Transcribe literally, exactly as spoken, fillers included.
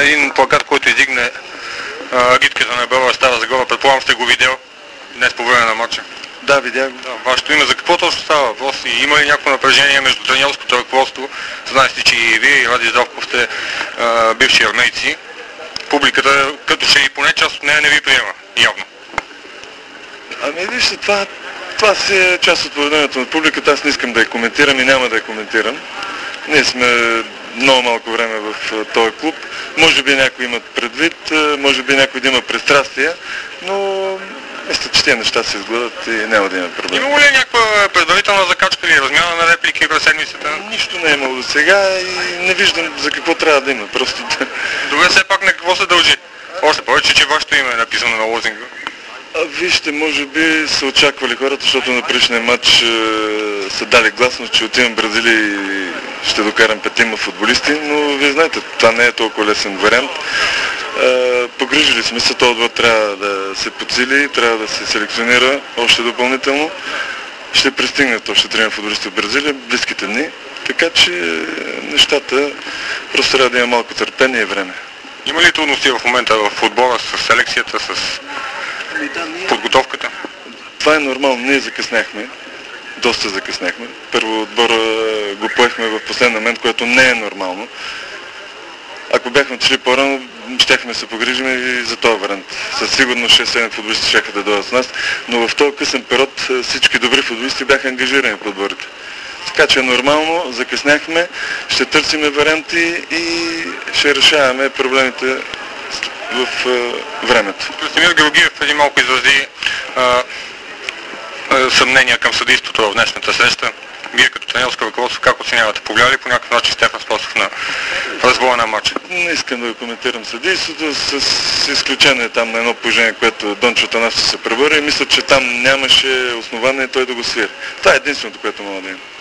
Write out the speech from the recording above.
един плакат, който издигне агитката на Бела Стара Загора. Предполагам сте го видял днес по време на матча. Да, видях го. Да, вашето име, за какво точно става въпрос и има ли някакво напрежение между треньорското ръководство? Знаете, че и вие и Ради Здравков сте а, бивши армейци. Публиката, като ще и поне част от нея не ви приема, явно. Ами вижте, това, това си е част от поведението на публиката. Аз не искам да я коментирам и няма да я коментирам. Ние сме много малко време в този клуб. Може би някои имат предвид, може би някой да има пристрастия, но мисля, че тези неща се изгладат и няма да има проблем. Имало ли някаква предварителна закачка или размяна на реплики през седмицата? Нищо не е имало до сега и не виждам за какво трябва да има. Просто да... Добре, все пак на какво се дължи? Още повече, че вашето име е написано на лозинга. А, вижте, може би са очаквали хората, защото на предишния матч е, са дали гласност, че отивам в Бразилия и ще докарам петима футболисти, но вие знаете, това не е толкова лесен вариант. Е, погрижили сме се, този отбор трябва да се подсили, трябва да се селекционира още допълнително. Ще пристигнат още трима футболисти в Бразилия в близките дни, така че нещата просто трябва да има малко търпение и време. Има ли трудности в момента в футбола с селекцията, с подготовката? Това е нормално. Ние закъсняхме. Доста закъсняхме. Първо отбора го поехме в последния момент, което не е нормално. Ако бяхме отишли по-рано, щяхме да се погрижим и за този вариант. Със сигурност шест-седем футболисти щяха да дойдат с нас, но в този късен период всички добри футболисти бяха ангажирани по отборите. Така че е нормално, закъсняхме, ще търсиме варианти и ще решаваме проблемите в а, времето. Красимир Георгиев преди малко изрази а, а, съмнения към съдейството в днешната среща. Вие като тренерско ръководство как оценявате? Повлияли ли по някакъв начин Стефан Спасов на развоя на матча? Не искам да го коментирам съдейството, с, с изключение там на едно положение, което Дончо Танасов се пребори и мисля, че там нямаше основание той да го свири. Това е единственото, което мога да има.